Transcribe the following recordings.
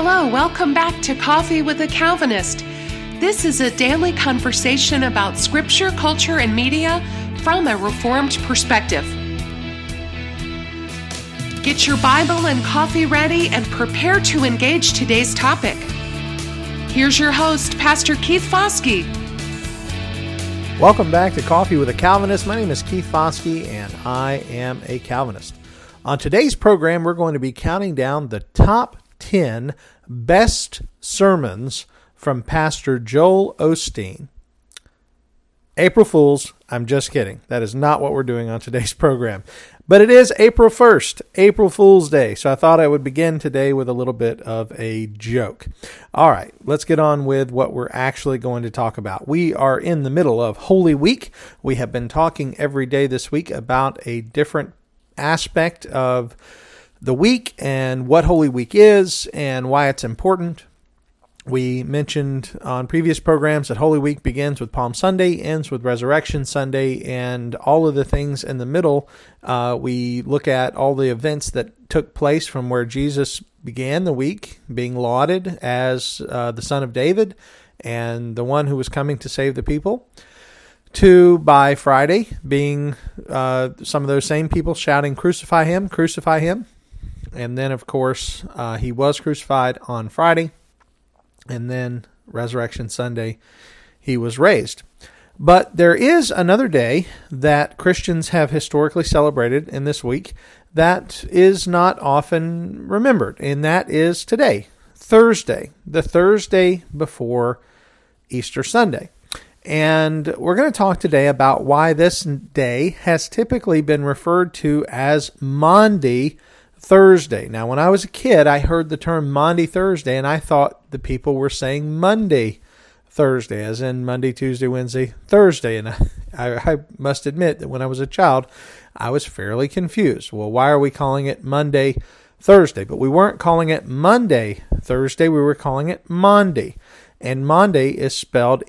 Hello, welcome back to Coffee with a Calvinist. This is a daily conversation about scripture, culture, and media from a Reformed perspective. Get your Bible and coffee ready and prepare to engage today's topic. Here's your host, Pastor Keith Foskey. Welcome back to Coffee with a Calvinist. My name is Keith Foskey, and I am a Calvinist. On today's program, we're going to be counting down the top 10 best sermons from Pastor Joel Osteen. April Fools, I'm just kidding. That is not what we're doing on today's program. But it is April 1st, April Fool's Day, so I thought I would begin today with a little bit of a joke. All right, let's get on with what we're actually going to talk about. We are in the middle of Holy Week. We have been talking every day this week about a different aspect of the week and what Holy Week is and why it's important. We mentioned on previous programs that Holy Week begins with Palm Sunday, ends with Resurrection Sunday, and all of the things in the middle. We look at all the events that took place from where Jesus began the week, being lauded as the Son of David and the one who was coming to save the people, to by Friday being some of those same people shouting, "Crucify him, crucify him." And then, of course, he was crucified on Friday. And then Resurrection Sunday, he was raised. But there is another day that Christians have historically celebrated in this week that is not often remembered, and that is today, Thursday, the Thursday before Easter Sunday. And we're going to talk today about why this day has typically been referred to as Maundy Thursday. Now, when I was a kid, I heard the term Maundy Thursday, and I thought the people were saying Monday Thursday, as in Monday, Tuesday, Wednesday, Thursday. And I must admit that when I was a child, I was fairly confused. Well, why are we calling it Monday Thursday? But we weren't calling it Monday Thursday. We were calling it Maundy. And Maundy is spelled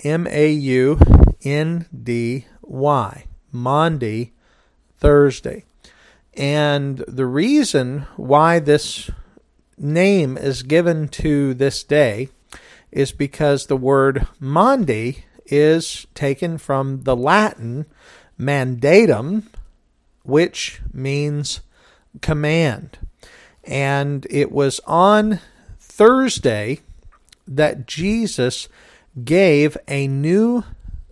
M-A-U-N-D-Y. Maundy Thursday. And the reason why this name is given to this day is because the word Maundy is taken from the Latin mandatum, which means command. And it was on Thursday that Jesus gave a new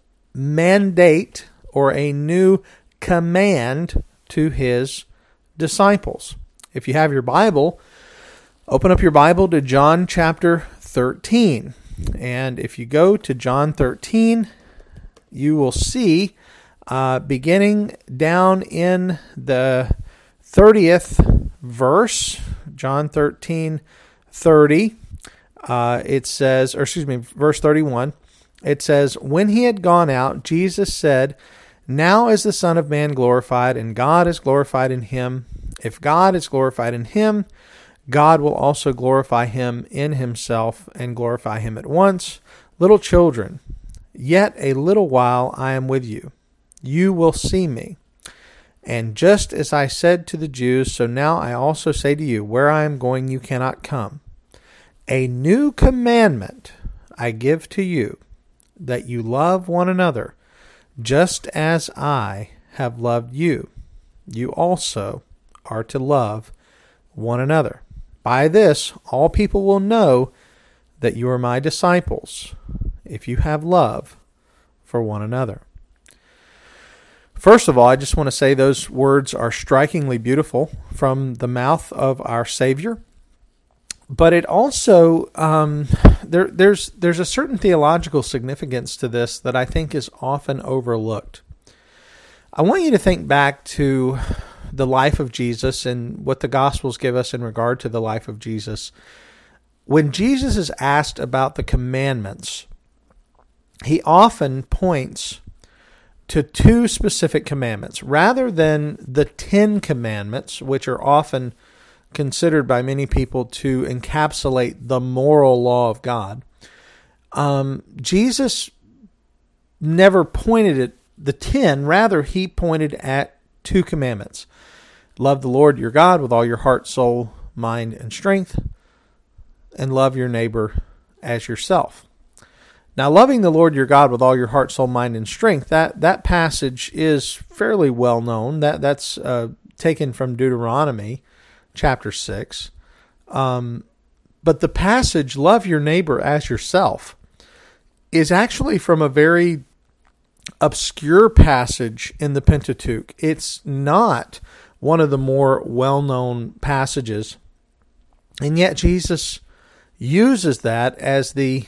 mandate or a new command to his disciples. If you have your Bible, open up your Bible to John chapter 13. And if you go to John 13, you will see, beginning down in the 30th verse, John 13:30, it says, verse 31, it says, "When he had gone out, Jesus said, 'Now is the Son of Man glorified, and God is glorified in him. If God is glorified in him, God will also glorify him in himself and glorify him at once. Little children, yet a little while I am with you. You will see me. And just as I said to the Jews, so now I also say to you, where I am going you cannot come. A new commandment I give to you, that you love one another, just as I have loved you. You also are to love one another. By this, all people will know that you are my disciples, if you have love for one another." First of all, I just want to say those words are strikingly beautiful from the mouth of our Savior. But it also, there's a certain theological significance to this that I think is often overlooked. I want you to think back to the life of Jesus and what the Gospels give us in regard to the life of Jesus. When Jesus is asked about the commandments, he often points to two specific commandments, rather than the 10 commandments, which are often considered by many people to encapsulate the moral law of God. Jesus never pointed at the 10, rather he pointed at two commandments. Love the Lord your God with all your heart, soul, mind, and strength. and love your neighbor as yourself. Now, loving the Lord your God with all your heart, soul, mind, and strength, that passage is fairly well known. That's taken from Deuteronomy chapter 6. But the passage, love your neighbor as yourself, is actually from a very obscure passage in the Pentateuch. It's not one of the more well-known passages, and yet Jesus uses that as the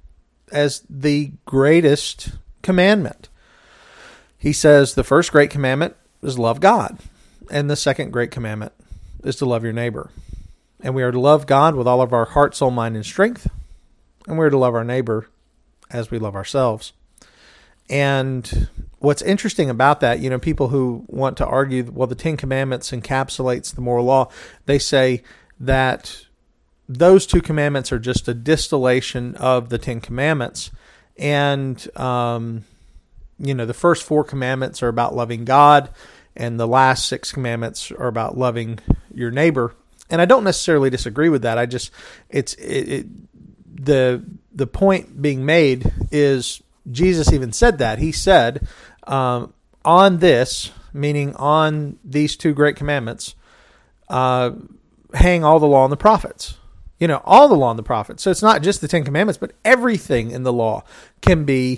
greatest commandment. He says the first great commandment is love God, and the second great commandment is to love your neighbor. And we are to love God with all of our heart, soul, mind, and strength, and we are to love our neighbor as we love ourselves. And what's interesting about that, people who want to argue, well, the Ten Commandments encapsulates the moral law, they say that those two commandments are just a distillation of the Ten Commandments. And, the first four commandments are about loving God, and the last six commandments are about loving your neighbor. And I don't necessarily disagree with that. The point being made is Jesus even said that. He said, on this, meaning on these two great commandments, hang all the law and the prophets. All the law and the prophets. So it's not just the Ten Commandments, but everything in the law can be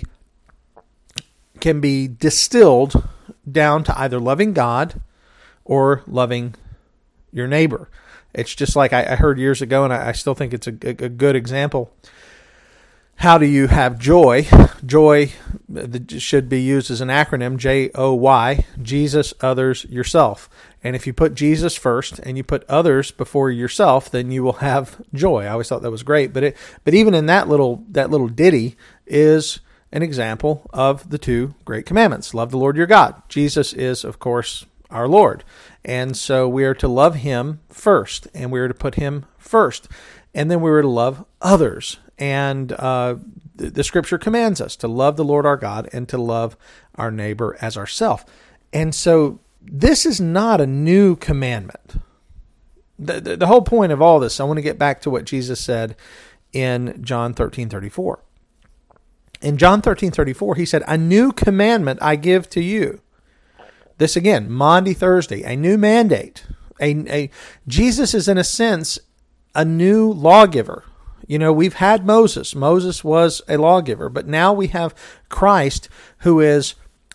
distilled down to either loving God or loving your neighbor. It's just like I heard years ago, and I still think it's a good example. How do you have joy? Joy should be used as an acronym, JOY, Jesus, others, yourself. And if you put Jesus first and you put others before yourself, then you will have joy. I always thought that was great. But even in that little ditty is an example of the two great commandments. Love the Lord your God. Jesus is, of course, our Lord. And so we are to love him first, and we are to put him first. And then we are to love others. And the Scripture commands us to love the Lord our God and to love our neighbor as ourselves. And so this is not a new commandment. The whole point of all this, I want to get back to what Jesus said in John 13:34. In John 13:34, he said, "A new commandment I give to you." This again, Maundy Thursday, a new mandate. Jesus is, in a sense, a new lawgiver. We've had Moses. Moses was a lawgiver, but now we have Christ, who is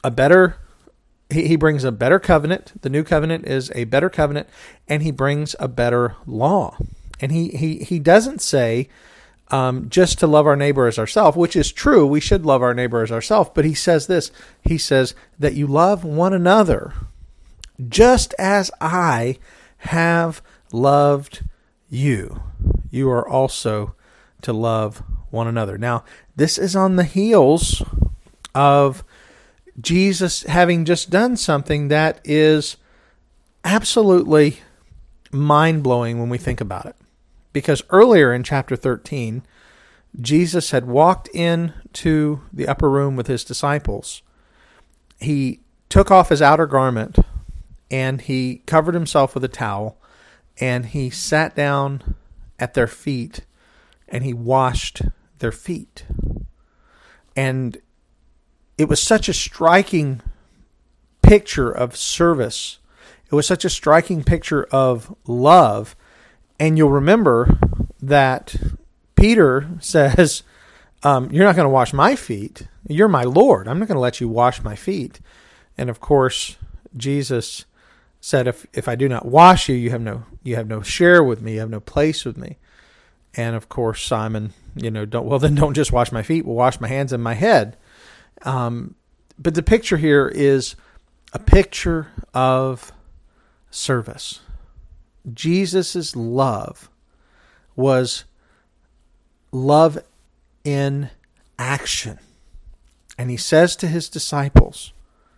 he brings a better covenant. The new covenant is a better covenant, and he brings a better law. And he doesn't say just to love our neighbor as ourselves, which is true. We should love our neighbor as ourselves, but he says this. He says that you love one another just as I have loved you. You are also to love one another. Now, this is on the heels of Jesus having just done something that is absolutely mind-blowing when we think about it. Because earlier in chapter 13, Jesus had walked into the upper room with his disciples. He took off his outer garment and he covered himself with a towel, and he sat down at their feet and he washed their feet. And it was such a striking picture of service. It was such a striking picture of love. And you'll remember that Peter says, you're not going to wash my feet. You're my Lord. I'm not going to let you wash my feet. And of course, Jesus said, if I do not wash you, you have no share with me. You have no place with me. And of course, Simon, don't just wash my feet. We'll wash my hands and my head. But the picture here is a picture of service. Jesus' love was love in action. And he says to his disciples,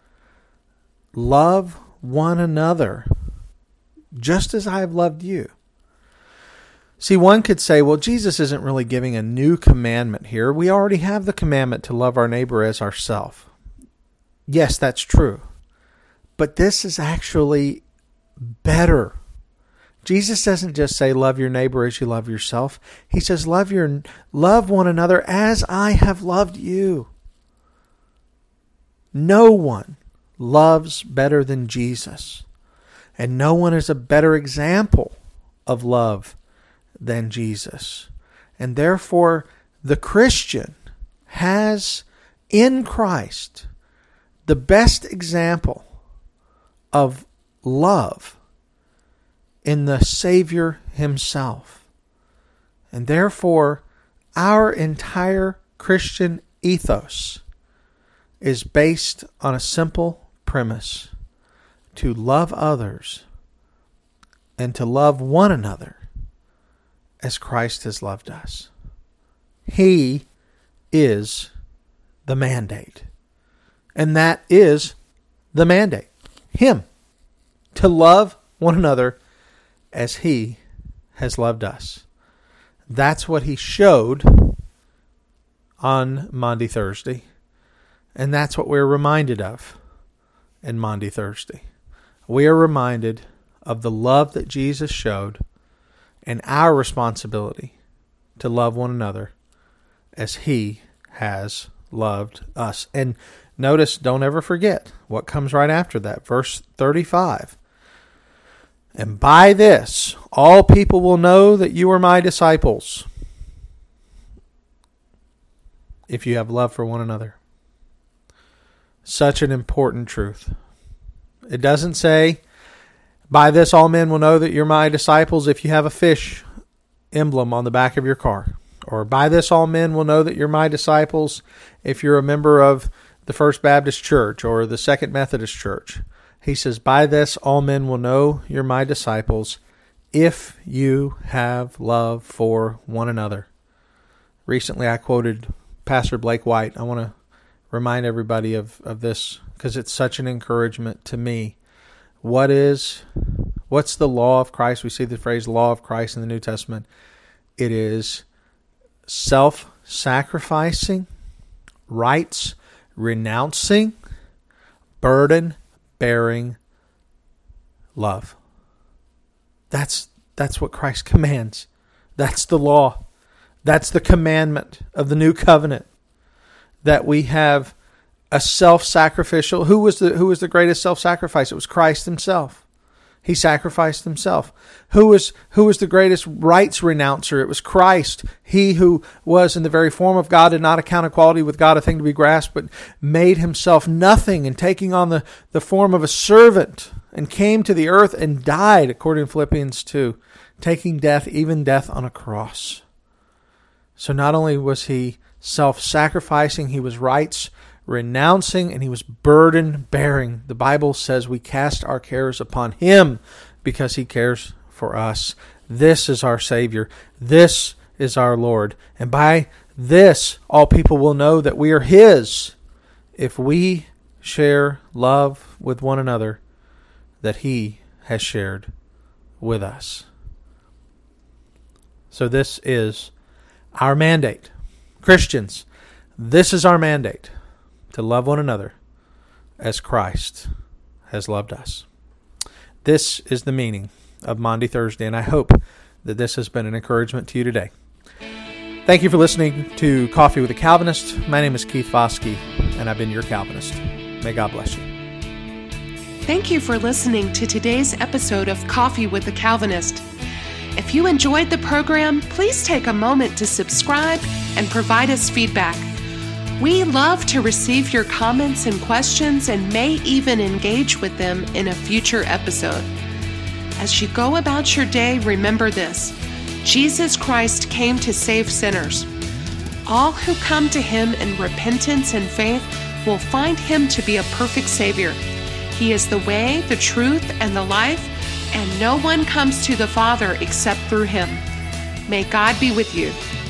love one another just as I have loved you. See, one could say, well, Jesus isn't really giving a new commandment here. We already have the commandment to love our neighbor as ourselves. Yes, that's true. But this is actually better. Jesus doesn't just say love your neighbor as you love yourself. He says love one another as I have loved you. No one loves better than Jesus. And no one is a better example of love than Jesus. And therefore, the Christian has in Christ the best example of love in the Savior himself. And therefore, our entire Christian ethos is based on a simple premise: to love others and to love one another as Christ has loved us. He is the mandate. And that is the mandate. Him. To love one another as He has loved us. That's what He showed on Maundy Thursday. And that's what we're reminded of in Maundy Thursday. We are reminded of the love that Jesus showed and our responsibility to love one another as He has loved us. And notice, don't ever forget what comes right after that. Verse 35. And by this, all people will know that you are my disciples, if you have love for one another. Such an important truth. It doesn't say, by this all men will know that you're my disciples if you have a fish emblem on the back of your car. Or by this all men will know that you're my disciples if you're a member of the First Baptist Church or the Second Methodist Church. He says, by this all men will know you're my disciples if you have love for one another. Recently I quoted Pastor Blake White. I want to remind everybody of this because it's such an encouragement to me. What's the law of Christ? We see the phrase law of Christ in the New Testament. It is self-sacrificing, rights renouncing, burden-bearing love. That's what Christ commands. That's the law. That's the commandment of the new covenant. That we have a self-sacrificial. Who was the greatest self-sacrifice? It was Christ himself. He sacrificed himself. Who was the greatest rights renouncer? It was Christ. He who was in the very form of God did not account equality with God a thing to be grasped, but made himself nothing, and taking on the form of a servant, and came to the earth and died, according to Philippians 2, taking death, even death on a cross. So not only was he self-sacrificing, he was rights renouncing, and he was burden-bearing. The Bible says we cast our cares upon him because he cares for us. This is our Savior. This is our Lord. And by this, all people will know that we are his if we share love with one another that he has shared with us. So this is our mandate. Christians, this is our mandate. To love one another as Christ has loved us. This is the meaning of Maundy Thursday, and I hope that this has been an encouragement to you today. Thank you for listening to Coffee with a Calvinist. My name is Keith Foskey, and I've been your Calvinist. May God bless you. Thank you for listening to today's episode of Coffee with a Calvinist. If you enjoyed the program, please take a moment to subscribe and provide us feedback. We love to receive your comments and questions and may even engage with them in a future episode. As you go about your day, remember this: Jesus Christ came to save sinners. All who come to him in repentance and faith will find him to be a perfect Savior. He is the way, the truth, and the life, and no one comes to the Father except through him. May God be with you.